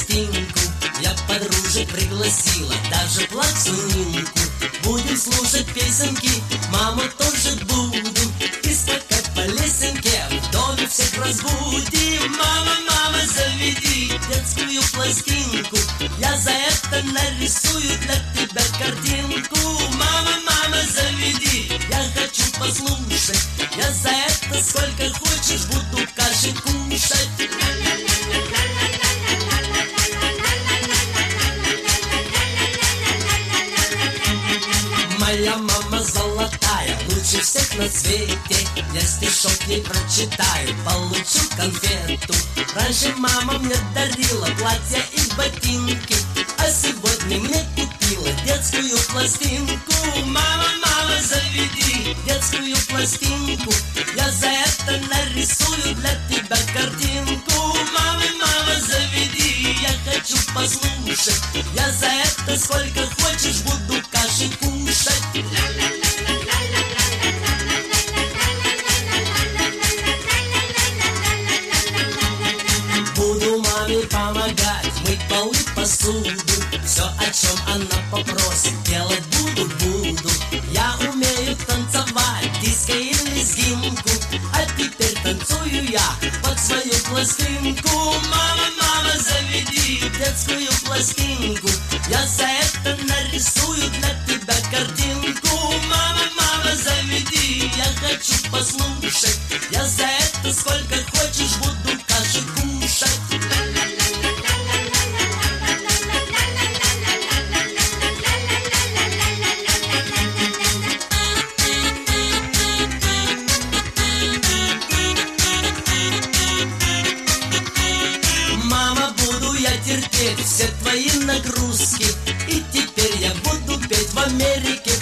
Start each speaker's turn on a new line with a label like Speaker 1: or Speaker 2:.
Speaker 1: пластинку. Я подружек пригласила, даже плаксу Нинку. Будем слушать песенки, маму тоже буду. И скакать по лесенке, в доме всех разбудим. Мама, мама, заведи детскую пластинку. Я за это нарисую для тебя картинку. Мама, мама, заведи, я хочу послушать. Я за это сколько хочешь буду каши кушать. Моя мама золотая, лучше всех на свете. Я стишок ей прочитаю, получу конфету. Раньше мама мне дарила платья и ботинки, а сегодня мне купила детскую пластинку. Мама, мама, заведи детскую пластинку. Я за это нарисую для тебя картинку. Мама, мама, заведи, я хочу послушать. Я за это сколько хочешь буду каши кушать. Буду маме помогать мыть полы, посуду. Все, о чем она попросит, делать буду. Я умею танцевать диско и лезгинку, а теперь танцую я под свою пластинку. Мама, мама, заведи детскую пластинку. Я за это нарисую для тебя картинку. Мама, мама, заведи, я хочу послушать. Я за это сколько хочешь буду каши кушать. Мама, буду я терпеть все твои нагрузки, и теперь я буду петь в Америке